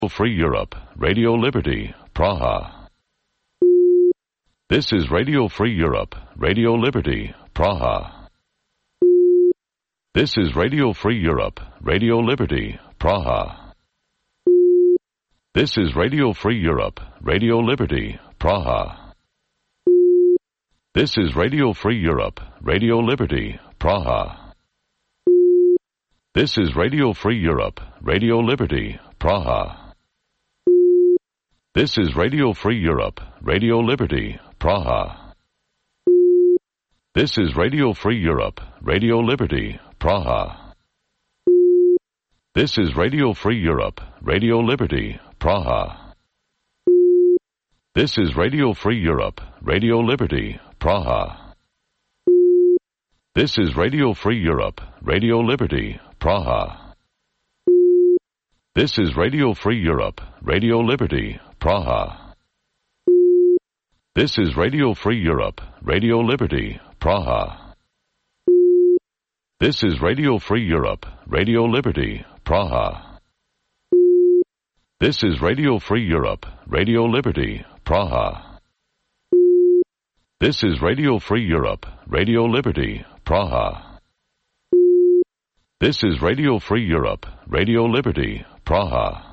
Free Europe, Radio Liberty, Praha. This is Radio Free Europe, Radio Liberty, Praha. This is Radio Free Europe, Radio Liberty, Praha. This is Radio Free Europe, Radio Liberty, Praha. This is Radio Free Europe, Radio Liberty, Praha. This is Radio Free Europe, Radio Liberty, Praha. This is Radio Free Europe, Radio Liberty, Praha. This is Radio Free Europe, Radio Liberty, Praha. This is Radio Free Europe, Radio Liberty, Praha. This is Radio Free Europe, Radio Liberty, Praha. This is Radio Free Europe, Radio Liberty, Praha. This is Radio Free Europe, Radio Liberty, Praha. This is Radio Free Europe, Radio Liberty, Praha. This is Radio Free Europe, Radio Liberty, Praha. This is Radio Free Europe, Radio Liberty, Praha. This is Radio Free Europe, Radio Liberty, Praha. This is Radio Free Europe, Radio Liberty, Praha.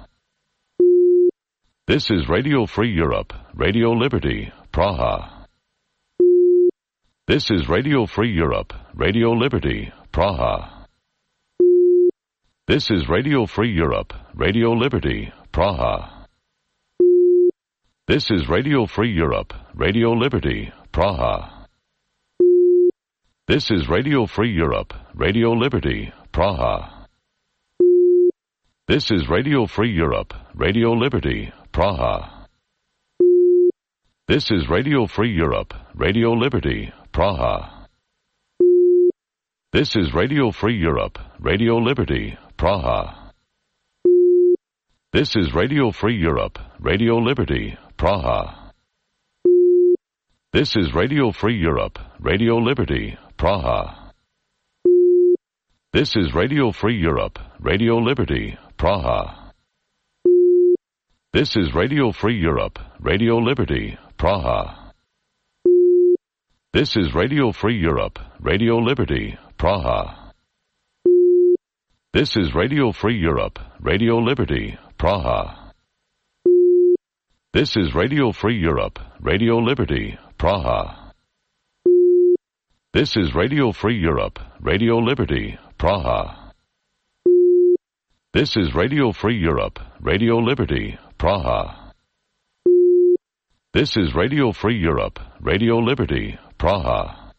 This is Radio Free Europe, Radio Liberty, Praha. This is Radio Free Europe, Radio Liberty, Praha. This is Radio Free Europe, Radio Liberty, Praha. This is Radio Free Europe, Radio Liberty, Praha. This is Radio Free Europe, Radio Liberty, Praha. This is Radio Free Europe, Radio Liberty, Praha. This is Radio Free Europe, Radio Liberty, Praha. This is Radio Free Europe, Radio Liberty, Praha. This is Radio Free Europe, Radio Liberty, Praha. This is Radio Free Europe, Radio Liberty, Praha. This is Radio Free Europe, Radio Liberty, Praha. This is Radio Free Europe, Radio Liberty, Praha. This is Radio Free Europe, Radio Liberty, Praha. This is Radio Free Europe, Radio Liberty, Praha. This is Radio Free Europe, Radio Liberty, Praha. This is Radio Free Europe, Radio Liberty, Praha. This is Radio Free Europe, Radio Liberty, Praha. This is Radio Free Europe, Radio Liberty, Praha.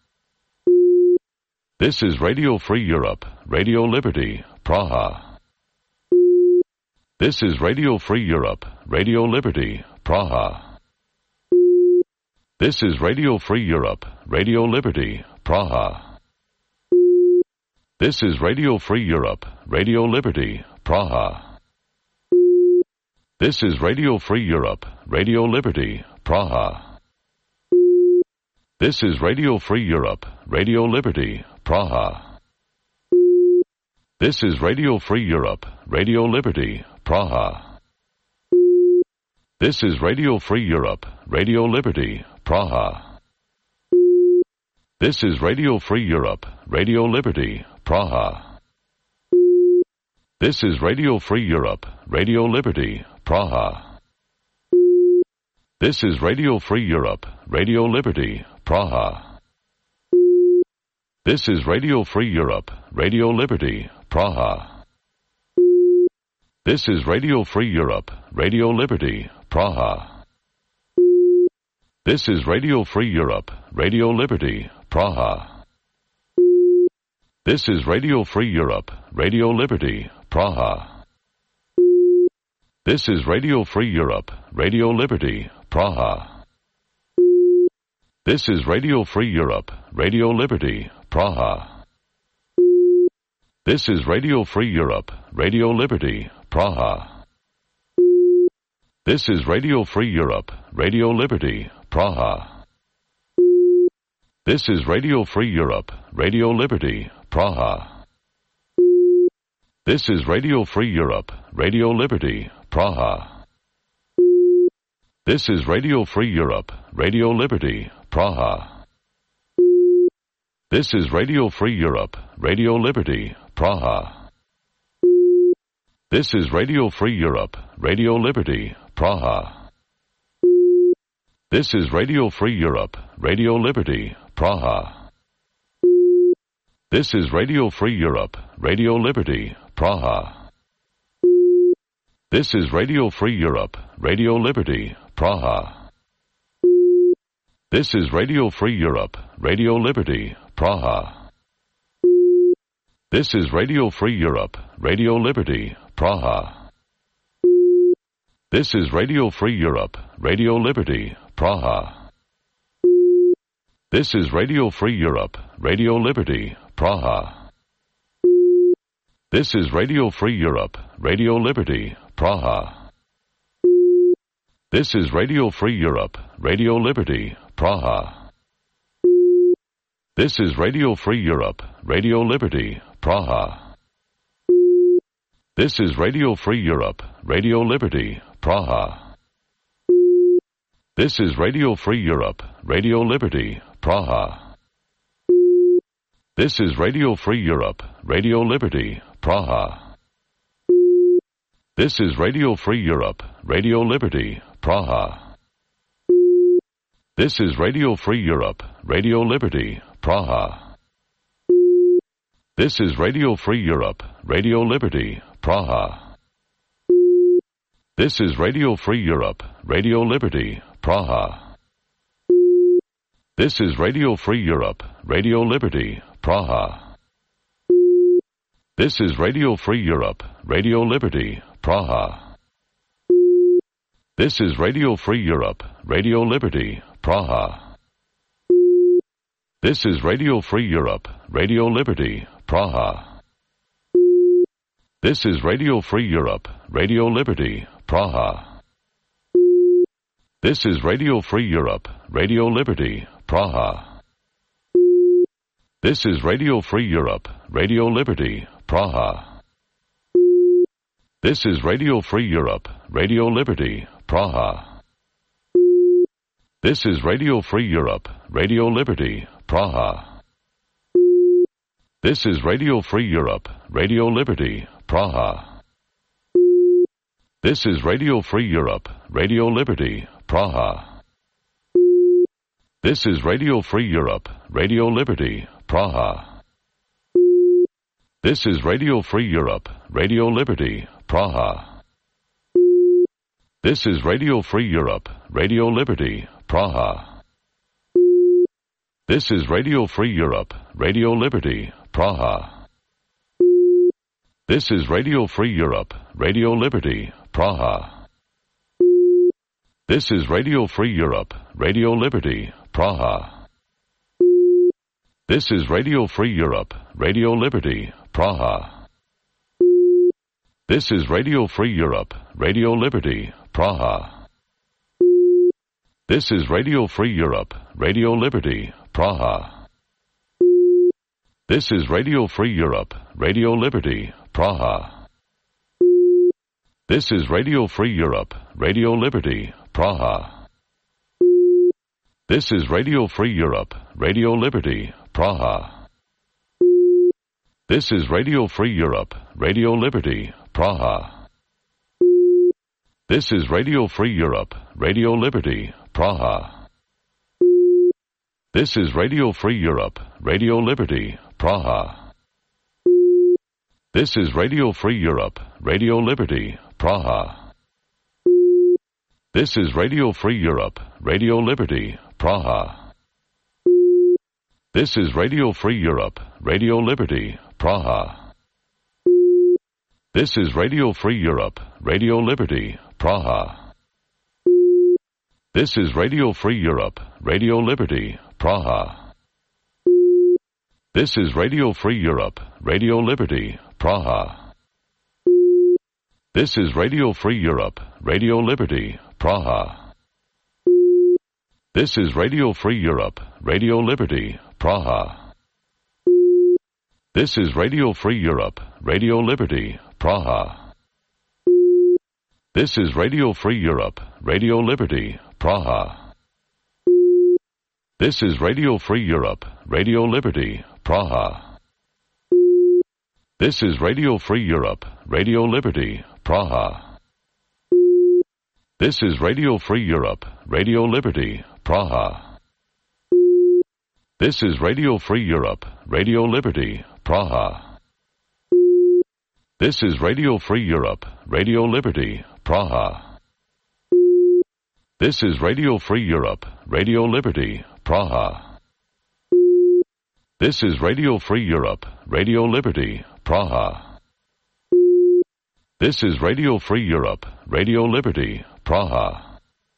This is Radio Free Europe, Radio Liberty, Praha. This is Radio Free Europe, Radio Liberty, Praha. This is Radio Free Europe, Radio Liberty, Praha. This is Radio Free Europe, Radio Liberty, Praha. This is Radio Free Europe, Radio Liberty, Praha. This is Radio Free Europe, Radio Liberty, Praha. This is Radio Free Europe, Radio Liberty, Praha. This is Radio Free Europe, Radio Liberty, Praha. This is Radio Free Europe, Radio Liberty, Praha. This is Radio Free Europe, Radio Liberty, Praha. This is Radio Free Europe, Radio Liberty, Praha. This is Radio Free Europe, Radio Liberty, Praha. This is Radio Free Europe, Radio Liberty, Praha. This is Radio Free Europe, Radio Liberty, Praha. This is Radio Free Europe, Radio Liberty, Praha. This is Radio Free Europe, Radio Liberty, Praha. This is Radio Free Europe, Radio Liberty, Praha. This is Radio Free Europe, Radio Liberty, Praha. This is Radio Free Europe, Radio Liberty, Praha. This is Radio Free Europe, Radio Liberty, Praha. This is Radio Free Europe, Radio Liberty, Praha. This is Radio Free Europe, Radio Liberty, Praha. This is Radio Free Europe, Radio Liberty, Praha. This is Radio Free Europe, Radio Liberty, Praha. This is Radio Free Europe, Radio Liberty, Praha. This is Radio Free Europe, Radio Liberty, Praha. This is Radio Free Europe, Radio Liberty, Praha. This is Radio Free Europe, Radio Liberty, Praha. This is Radio Free Europe, Radio Liberty, Praha. This is Radio Free Europe, Radio Liberty, Praha. This is Radio Free Europe, Radio Liberty, Praha. This is Radio Free Europe, Radio Liberty, Praha. This is Radio Free Europe, Radio Liberty, Praha. This is Radio Free Europe, Radio Liberty, Praha. This is Radio Free Europe, Radio Liberty, Praha. This is Radio Free Europe, Radio Liberty, Praha. This is Radio Free Europe, Radio Liberty, Praha. This is Radio Free Europe, Radio Liberty, Praha. This is Radio Free Europe, Radio Liberty, Praha. This is Radio Free Europe, Radio Liberty, Praha. This is Radio Free Europe, Radio Liberty, Praha. This is Radio Free Europe, Radio Liberty, Praha. This is Radio Free Europe, Radio Liberty, Praha. This is Radio Free Europe, Radio Liberty, Praha. This is Radio Free Europe, Radio Liberty, Praha. This is Radio Free Europe, Radio Liberty, Praha. This is Radio Free Europe, Radio Liberty, Praha. This is Radio Free Europe, Radio Liberty, Praha. This is Radio Free Europe, Radio Liberty, Praha. This is Radio Free Europe, Radio Liberty, Praha. This is Radio Free Europe, Radio Liberty, Praha. This is Radio Free Europe, Radio Liberty, Praha. This is Radio Free Europe, Radio Liberty, Praha. This is Radio Free Europe, Radio Liberty, Praha. This is Radio Free Europe, Radio Liberty, Praha. This is Radio Free Europe, Radio Liberty, Praha. This is Radio Free Europe, Radio Liberty, Praha. This is Radio Free Europe, Radio Liberty, Praha. This is Radio Free Europe, Radio Liberty, Praha. This is Radio Free Europe, Radio Liberty, Praha. This is Radio Free Europe, Radio Liberty, Praha. This is Radio Free Europe, Radio Liberty, Praha. This is Radio Free Europe, Radio Liberty, Praha. This is Radio Free Europe, Radio Liberty, Praha. This is Radio Free Europe, Radio Liberty, Praha. This is Radio Free Europe, Radio Liberty, Praha. This is Radio Free Europe, Radio Liberty, Praha. This is Radio Free Europe, Radio Liberty, Praha. This is Radio Free Europe, Radio Liberty, Praha. This is Radio Free Europe, Radio Liberty, Praha. This is Radio Free Europe, Radio Liberty, Praha. This is Radio Free Europe, Radio Liberty, Praha. This is Radio Free Europe, Radio Liberty, Praha. This is Radio Free Europe, Radio Liberty, Praha. This is Radio Free Europe, Radio Liberty, Praha. This is Radio Free Europe, Radio Liberty, Praha. This is Radio Free Europe, Radio Liberty, Praha. This is Radio Free Europe, Radio Liberty, Praha. This is Radio Free Europe, Radio Liberty, Praha. This is Radio Free Europe, Radio Liberty, Praha. This is Radio Free Europe, Radio Liberty, Praha. This is Radio Free Europe, Radio Liberty, Praha. This is Radio Free Europe, Radio Liberty, Praha. This is Radio Free Europe, Radio Liberty, Praha. This is Radio Free Europe, Radio Liberty, Praha.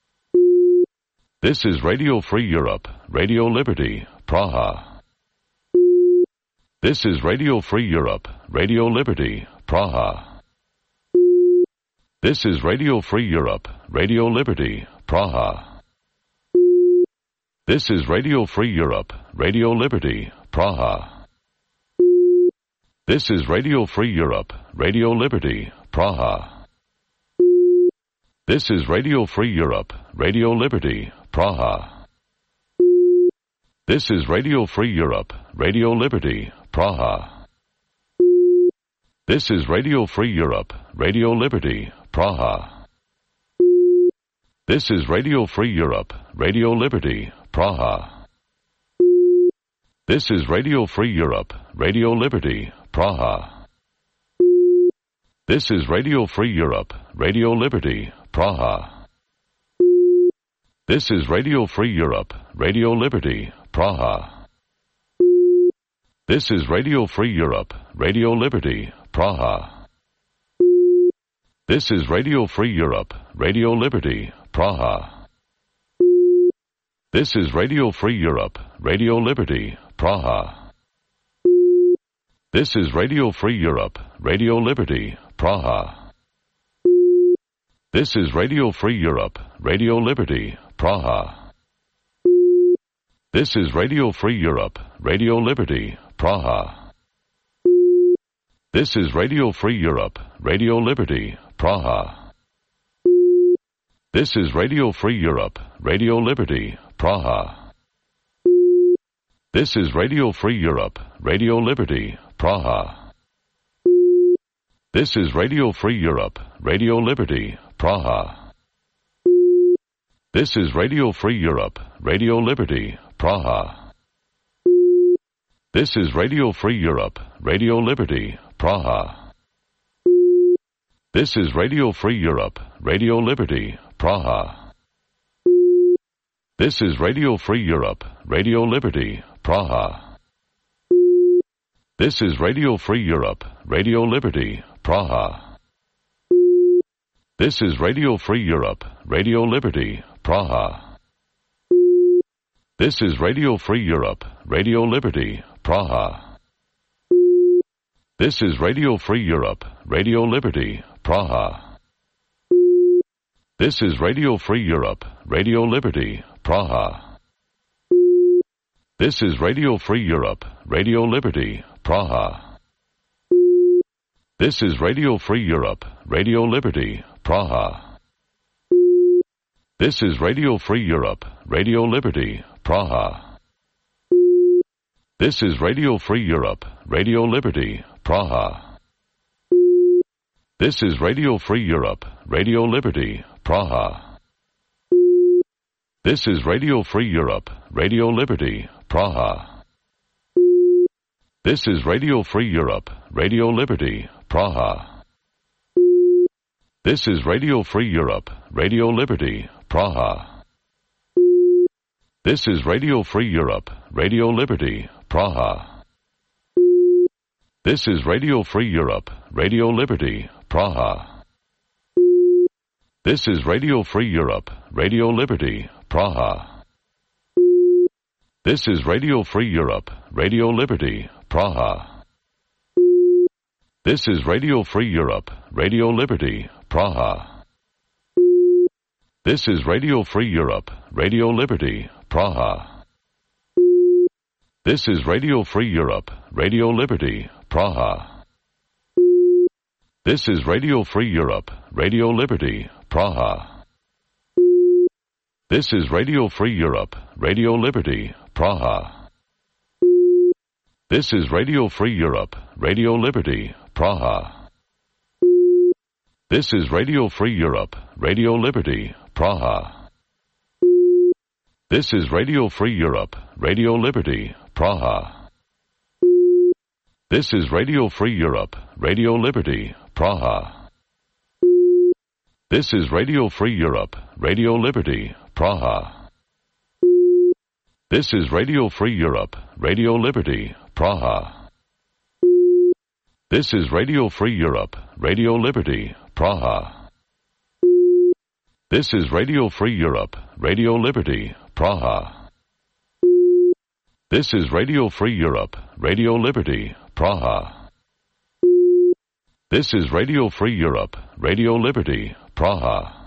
This is Radio Free Europe, Radio Liberty, Praha. This is Radio Free Europe, Radio Liberty, Praha. This is Radio Free Europe, Radio Liberty, Praha. This is Radio Free Europe, Radio Liberty, Praha. This is Radio Free Europe, Radio Liberty, Praha. This is Radio Free Europe, Radio Liberty, Praha. This is Radio Free Europe, Radio Liberty, Praha. This is Radio Free Europe, Radio Liberty, Praha. This is Radio Free Europe, Radio Liberty, Praha. This is Radio Free Europe, Radio Liberty, Praha. This is Radio Free Europe, Radio Liberty, Praha. This is Radio Free Europe, Radio Liberty, Praha. This is Radio Free Europe, Radio Liberty, Praha. This is Radio Free Europe, Radio Liberty, Praha. This is Radio Free Europe, Radio Liberty, Praha. This is Radio Free Europe, Radio Liberty, Praha. This is Radio Free Europe, Radio Liberty, Praha. This is Radio Free Europe, Radio Liberty, Praha. This is Radio Free Europe, Radio Liberty, Praha. This is Radio Free Europe, Radio Liberty, Praha. This is Radio Free Europe, Radio Liberty, Praha. This is Radio Free Europe, Radio Liberty, Praha. This is Radio Free Europe, Radio Liberty, Praha. This is Radio Free Europe, Radio Liberty, Praha. This is Radio Free Europe, Radio Liberty, Praha. This is Radio Free Europe, Radio Liberty, Praha. This is Radio Free Europe, Radio Liberty, Praha. This is Radio Free Europe, Radio Liberty, Praha. This is Radio Free Europe, Radio Liberty, Praha. This is Radio Free Europe, Radio Liberty, Praha. This is Radio Free Europe, Radio Liberty, Praha. This is Radio Free Europe, Radio Liberty, Praha. This is Radio Free Europe, Radio Liberty, Praha. This is Radio Free Europe, Radio Liberty, Praha. This is Radio Free Europe, Radio Liberty, Praha. This is Radio Free Europe, Radio Liberty, Praha. This is Radio Free Europe, Radio Liberty, Praha. This is Radio Free Europe, Radio Liberty, Praha. This is Radio Free Europe, Radio Liberty, Praha. This is Radio Free Europe, Radio Liberty, Praha. This is Radio Free Europe, Radio Liberty, Praha. This is Radio Free Europe, Radio Liberty, Praha. This is Radio Free Europe, Radio Liberty, Praha. This is Radio Free Europe, Radio Liberty, Praha. This is Radio Free Europe, Radio Liberty, Praha. This is Radio Free Europe, Radio Liberty, Praha. This is Radio Free Europe, Radio Liberty, Praha. This is Radio Free Europe, Radio Liberty, Praha. This is Radio Free Europe, Radio Liberty, Praha. This is Radio Free Europe, Radio Liberty, Praha. This is Radio Free Europe, Radio Liberty, Praha. This is Radio Free Europe, Radio Liberty, Praha. This is Radio Free Europe, Radio Liberty, Praha. This is Radio Free Europe, Radio Liberty, Praha. This is Radio Free Europe, Radio Liberty, Praha. This is Radio Free Europe, Radio Liberty, Praha. This is Radio Free Europe, Radio Liberty, Praha. This is Radio Free Europe, Radio Liberty, Praha.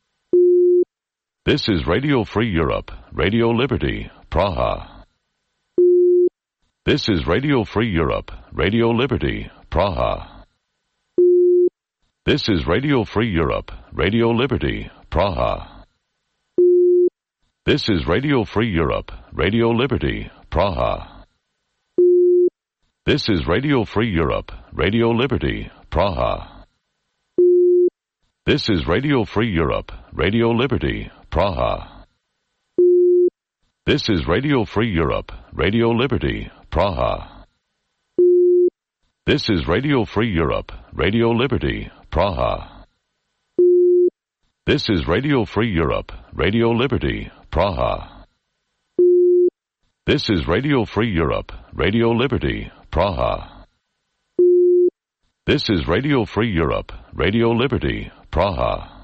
This is Radio Free Europe, Radio Liberty, Praha. This is Radio Free Europe, Radio Liberty, Praha. This is Radio Free Europe, Radio Liberty, Praha. This is Radio Free Europe, Radio Liberty, Praha. This is Radio Free Europe, Radio Liberty, Praha. This is Radio Free Europe, Radio Liberty, Praha. This is Radio Free Europe, Radio Liberty, Praha. This is Radio Free Europe, Radio Liberty, Praha. This is Radio Free Europe, Radio Liberty, Praha. This is Radio Free Europe, Radio Liberty, Praha. This is Radio Free Europe, Radio Liberty, Praha.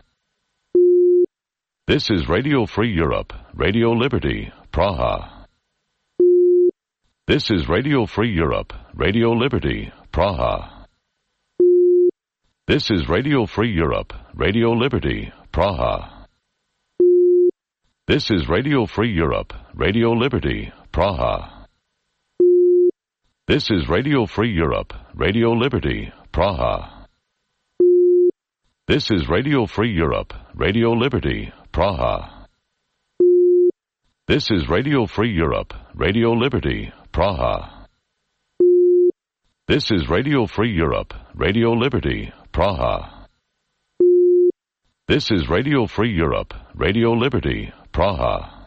This is Radio Free Europe, Radio Liberty, Praha. This is Radio Free Europe, Radio Liberty, Praha. This is Radio Free Europe, Radio Liberty, Praha. This is Radio Free Europe, Radio Liberty, Praha. This is Radio Free Europe, Radio Liberty, Praha. This is Radio Free Europe, Radio Liberty, Praha. This is Radio Free Europe, Radio Liberty, Praha. This is Radio Free Europe, Radio Liberty, Praha. This is Radio Free Europe, Radio Liberty, Praha.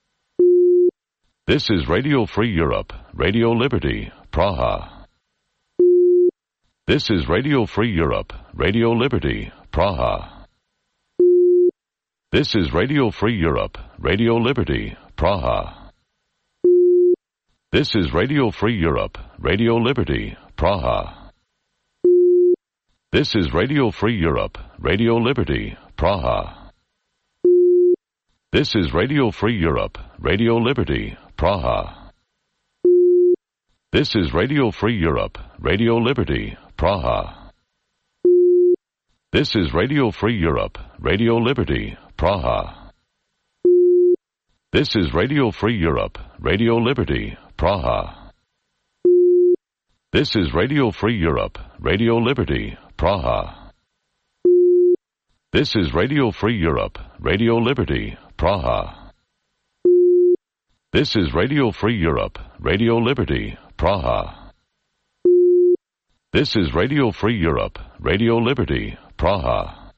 This is Radio Free Europe, Radio Liberty, Praha. This is Radio Free Europe, Radio Liberty, Praha. This is Radio Free Europe, Radio Liberty, Praha. This is Radio Free Europe, Radio Liberty, Praha. This is Radio Free Europe, Radio Liberty, Praha. This is Radio Free Europe, Radio Liberty, Praha. This is Radio Free Europe, Radio Liberty, Praha. This is Radio Free Europe, Radio Liberty, Praha. This is Radio Free Europe, Radio Liberty, Praha. This is Radio Free Europe, Radio Liberty, Praha. This is Radio Free Europe, Radio Liberty, Praha. This is Radio Free Europe, Radio Liberty, Praha. This is Radio Free Europe, Radio Liberty, Praha.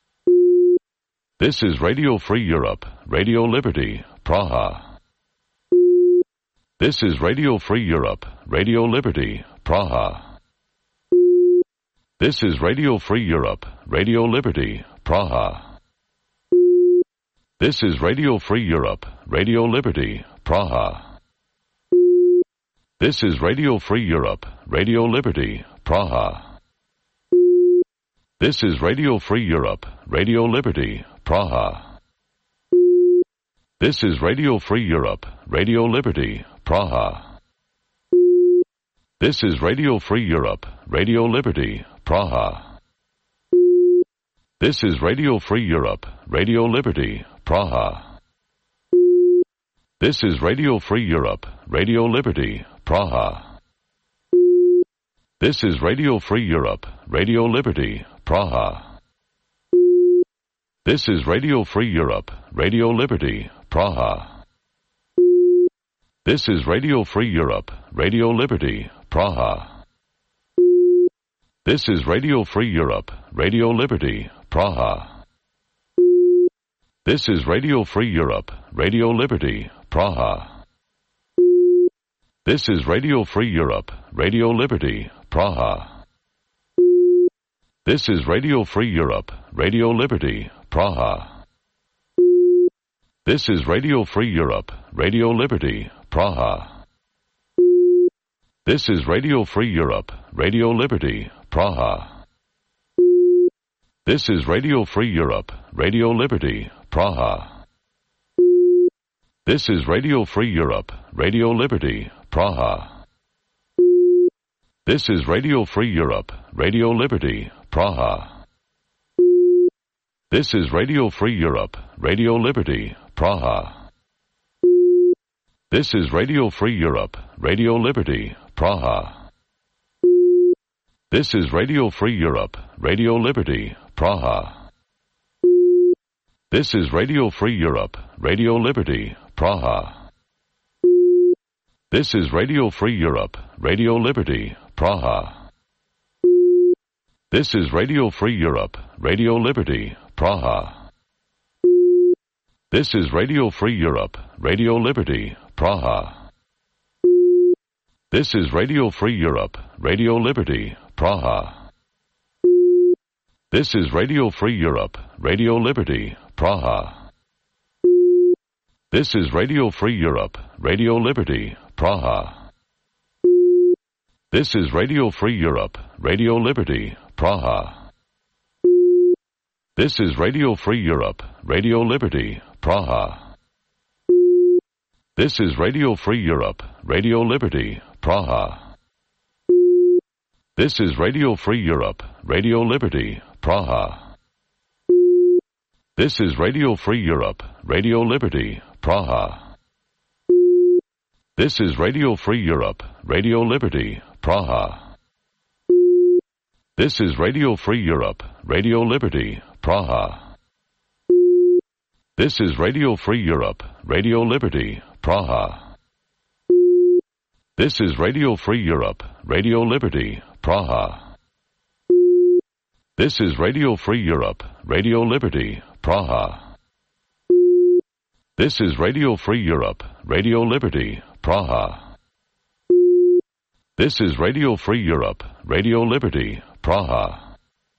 This is Radio Free Europe, Radio Liberty, Praha. This is Radio Free Europe, Radio Liberty, Praha. This is Radio Free Europe, Radio Liberty, Praha. This is Radio Free Europe, Radio Liberty, Praha. This is Radio Free Europe, Radio Liberty, Praha. This is Radio Free Europe, Radio Liberty, Praha. This is Radio Free Europe, Radio Liberty, Praha. This is Radio Free Europe, Radio Liberty, Praha. This is Radio Free Europe, Radio Liberty, Praha. This is Radio Free Europe, Radio Liberty, Praha. This is Radio Free Europe, Radio Liberty, Praha. This is Radio Free Europe, Radio Liberty, Praha. This is Radio Free Europe, Radio Liberty, Praha. This is Radio Free Europe, Radio Liberty, Praha. This is Radio Free Europe, Radio Liberty, Praha. This is Radio Free Europe, Radio Liberty, Praha. This is Radio Free Europe, Radio Liberty, Praha. This is Radio Free Europe, Radio Liberty, Praha. This is Radio Free Europe, Radio Liberty, Praha. This is Radio Free Europe, Radio Liberty, Praha. This is Radio Free Europe, Radio Liberty, Praha. This is Radio Free Europe, Radio Liberty, Praha. This is Radio Free Europe, Radio Liberty, Praha. This is Radio Free Europe, Radio Liberty, Praha. This is Radio Free Europe, Radio Liberty, Praha. This is Radio Free Europe, Radio Liberty, Praha. This is Radio Free Europe, Radio Liberty, Praha. This is Radio Free Europe, Radio Liberty, Praha. This is Radio Free Europe, Radio Liberty, Praha. This is Radio Free Europe, Radio Liberty, Praha. This is Radio Free Europe, Radio Liberty, Praha. This is Radio Free Europe, Radio Liberty, Praha. This is Radio Free Europe, Radio Liberty, Praha. This is Radio Free Europe, Radio Liberty, Praha. This is Radio Free Europe, Radio Liberty, Praha. This is Radio Free Europe, Radio Liberty, Praha. This is Radio Free Europe, Radio Liberty, Praha. This is Radio Free Europe, Radio Liberty, Praha. This is Radio Free Europe, Radio Liberty, Praha. This is Radio Free Europe, Radio Liberty, Praha. This is Radio Free Europe, Radio Liberty, Praha. This is Radio Free Europe, Radio Liberty, Praha. This is Radio Free Europe, Radio Liberty, Praha. This is Radio Free Europe, Radio Liberty, Praha.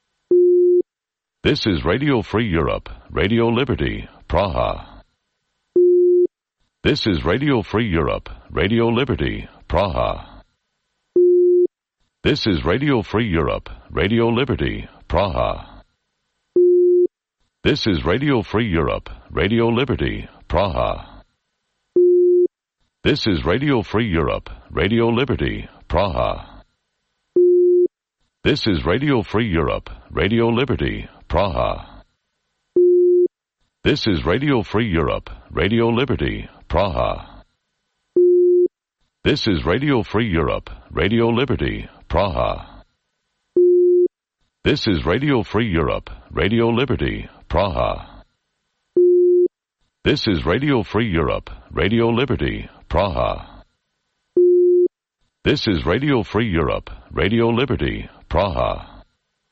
This is Radio Free Europe, Radio Liberty, Praha. This is Radio Free Europe, Radio Liberty, Praha. This is Radio Free Europe, Radio Liberty, Praha. This is Radio Free Europe, Radio Liberty, Praha. This is Radio Free Europe, Radio Liberty, Praha. This is Radio Free Europe, Radio Liberty, Praha. This is Radio Free Europe, Radio Liberty, Praha. This is Radio Free Europe, Radio Liberty, Praha. This is Radio Free Europe, Radio Liberty, Praha. This is Radio Free Europe, Radio Liberty, Praha. This is Radio Free Europe, Radio Liberty, Praha.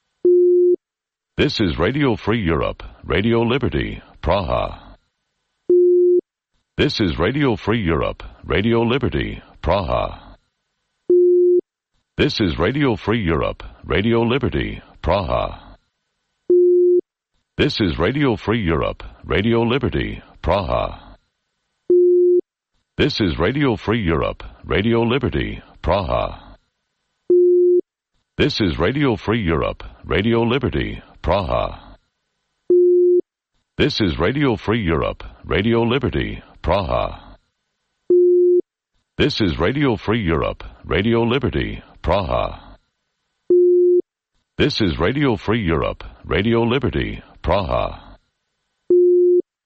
This is Radio Free Europe, Radio Liberty, Praha. This is Radio Free Europe, Radio Liberty, Praha. This is Radio Free Europe, Radio Liberty, Praha. This is Radio Free Europe, Radio Liberty, Praha. This is Radio Free Europe, Radio Liberty, Praha. This is Radio Free Europe, Radio Liberty, Praha. This is Radio Free Europe, Radio Liberty, Praha. This is Radio Free Europe, Radio Liberty, Praha. This is Radio Free Europe, Radio Liberty, Praha.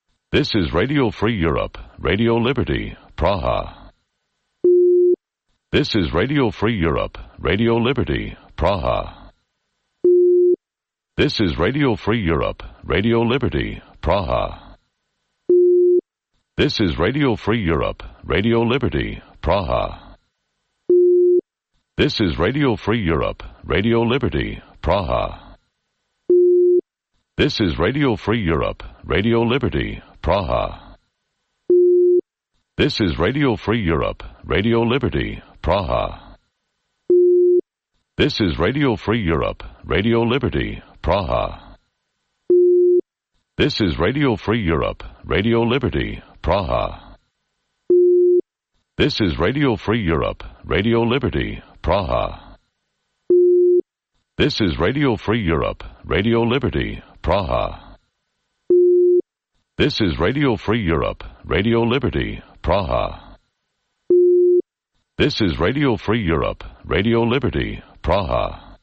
This is Radio Free Europe, Radio Liberty, Praha. This is Radio Free Europe, Radio Liberty, Praha. This is Radio Free Europe, Radio Liberty, Praha. This is Radio Free Europe, Radio Liberty, Praha. This is Radio Free Europe, Radio Liberty, Praha. This is Radio Free Europe, Radio Liberty, Praha. This is Radio Free Europe, Radio Liberty, Praha. This is Radio Free Europe, Radio Liberty, Praha. This is Radio Free Europe, Radio Liberty, Praha. This is Radio Free Europe, Radio Liberty, Praha. This is Radio Free Europe, Radio Liberty, Praha. This is Radio Free Europe, Radio Liberty, Praha. This is Radio Free Europe, Radio Liberty, Praha.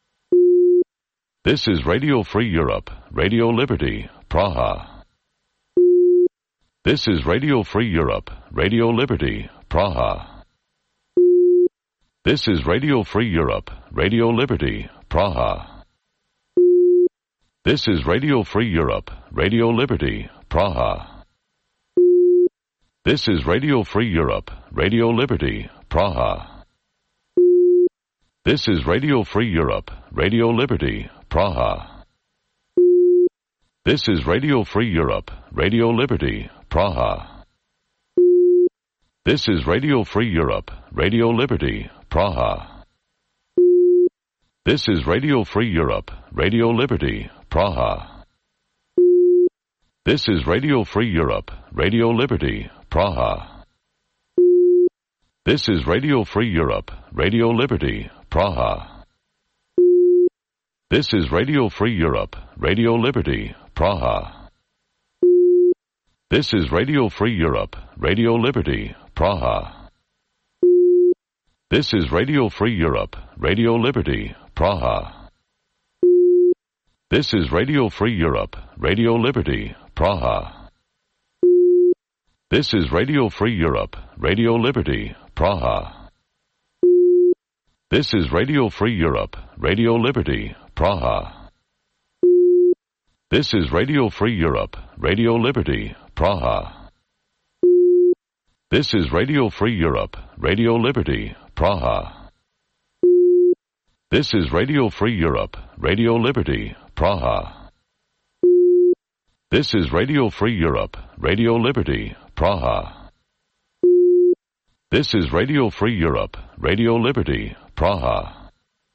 This is Radio Free Europe, Radio Liberty, Praha. This is Radio Free Europe, Radio Liberty, Praha. This is Radio Free Europe, Radio Liberty, Praha. This is Radio Free Europe, Radio Liberty, Praha. This is Radio Free Europe, Radio Liberty, Praha. This is Radio Free Europe, Radio Liberty, Praha. This is Radio Free Europe, Radio Liberty, Praha. This is Radio Free Europe, Radio Liberty, Praha. This is Radio Free Europe, Radio Liberty, Praha. This is Radio Free Europe, Radio Liberty, Praha. This is Radio Free Europe, Radio Liberty, Praha. This is Radio Free Europe, Radio Liberty, Praha. This is Radio Free Europe, Radio Liberty, Praha. This is Radio Free Europe, Radio Liberty, Praha. This is Radio Free Europe, Radio Liberty, Praha. This is Radio Free Europe, Radio Liberty, Praha. This is Radio Free Europe, Radio Liberty, Praha. This is Radio Free Europe, Radio Liberty, Praha. This is Radio Free Europe, Radio Liberty, Praha. This is Radio Free Europe, Radio Liberty, Praha. This is Radio Free Europe, Radio Liberty, Praha. This is Radio Free Europe, Radio Liberty, Praha.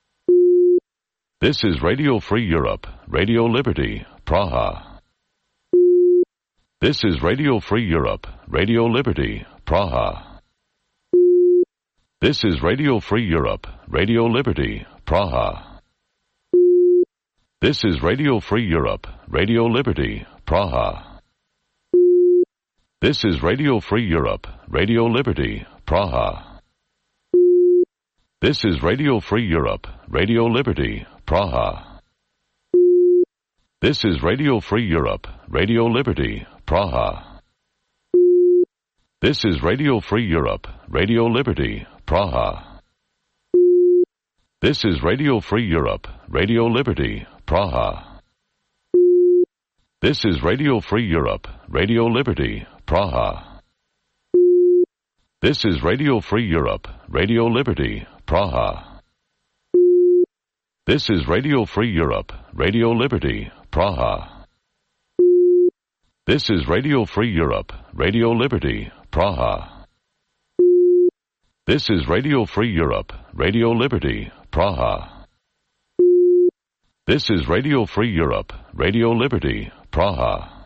This is Radio Free Europe, Radio Liberty, Praha. This is Radio Free Europe, Radio Liberty, Praha. This is Radio Free Europe, Radio Liberty, Praha. This is Radio Free Europe, Radio Liberty, Praha. This is Radio Free Europe, Radio Liberty, Praha. This is Radio Free Europe, Radio Liberty, Praha. This is Radio Free Europe, Radio Liberty, Praha. This is Radio Free Europe, Radio Liberty, Praha. This is Radio Free Europe, Radio Liberty, Praha. This is Radio Free Europe, Radio Liberty, Praha. This is Radio Free Europe, Radio Liberty, Praha. This is Radio Free Europe, Radio Liberty, Praha. This is Radio Free Europe, Radio Liberty, Praha. This is Radio Free Europe, Radio Liberty, Praha. This is Radio Free Europe, Radio Liberty, Praha.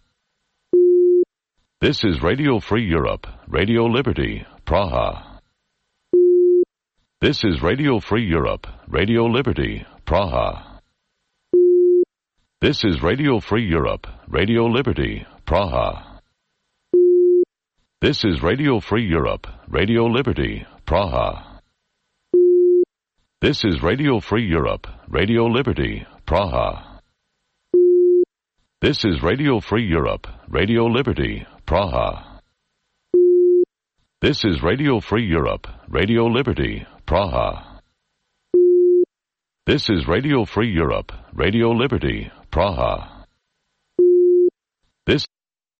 This is Radio Free Europe, Radio Liberty, Praha. This is Radio Free Europe, Radio Liberty, Praha. This is Radio Free Europe, Radio Liberty, Praha. This is Radio Free Europe, Radio Liberty, Praha. This is Radio Free Europe, Radio Liberty, Praha. This is Radio Free Europe, Radio Liberty, Praha. This is Radio Free Europe, Radio Liberty, Praha. This is Radio Free Europe, Radio Liberty, Praha.